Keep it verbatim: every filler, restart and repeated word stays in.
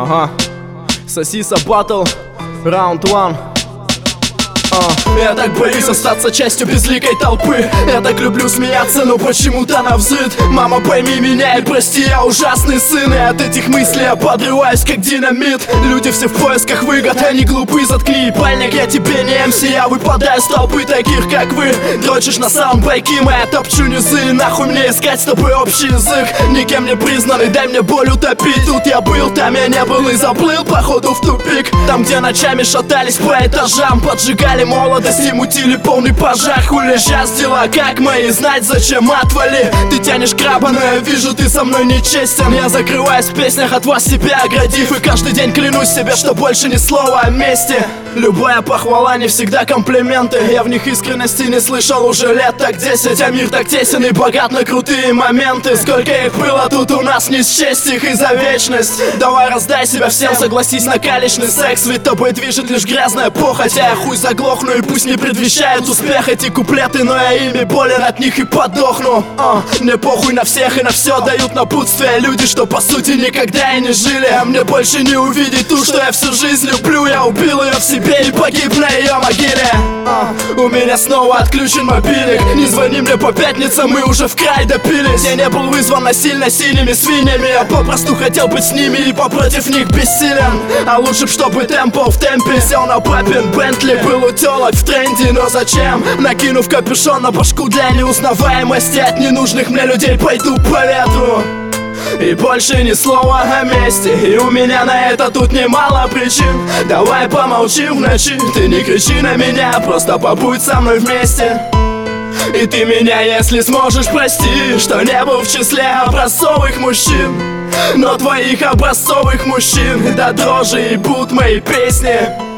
Ага. Сосиса батл, раунд один. Я так боюсь остаться частью безликой толпы. Я так люблю смеяться, но почему-то навзрыд. Мама, пойми меня и прости, я ужасный сын. И от этих мыслей я подрываюсь, как динамит. Люди все в поисках выгод, они глупы, заткни ебальник. Я тебе не эм си, я выпадаю с толпы таких, как вы. Дрочишь на саундбайки, моя топчу низы. Нахуй мне искать с тобой общий язык. Никем не признанный, дай мне боль утопить. Тут я был, там я не был и заплыл, походу в тупик. Там, где ночами шатались по этажам, поджигали молодости, мутили полный пожар. Хули сейчас дела, как мои, знать зачем, отвали. Ты тянешь краба, но я вижу, ты со мной нечестен. Я закрываюсь в песнях, от вас себя оградив. И каждый день клянусь себе, что больше ни слова о мести. Любая похвала, не всегда комплименты. Я в них искренности не слышал уже лет так десять. А мир так тесен и богат на крутые моменты. Сколько их было тут у нас, не счесть их и за вечность. Давай раздай себя всем, согласись на калечный секс. Ведь тобой движет лишь грязная похоть. А я хуй заглохну, и пусть не предвещают успех эти куплеты, но я ими болен от них и подохну. а, Мне похуй на всех и на все, дают напутствие люди, что по сути никогда и не жили. А мне больше не увидеть ту, что я всю жизнь люблю. Я убил ее в себе и погиб на ее могиле. а, У меня снова отключен мобильник. Не звони мне по пятницам, мы уже в край допились. Я не был вызван насильно синими свиньями. Я попросту хотел быть с ними и попротив них бессилен. А лучше б, чтобы темпо в темпе. Сел на папин Бентли, был у телок в тренде, но зачем? Накинув капюшон на башку для неузнаваемости от ненужных мне людей, пойду по ветру. И больше ни слова о мести. И у меня на это тут немало причин. Давай помолчим в ночи. Ты не кричи на меня, просто побудь со мной вместе. И ты меня, если сможешь, прости, что не был в числе образцовых мужчин. Но твоих образцовых мужчин до дрожи ебут мои песни.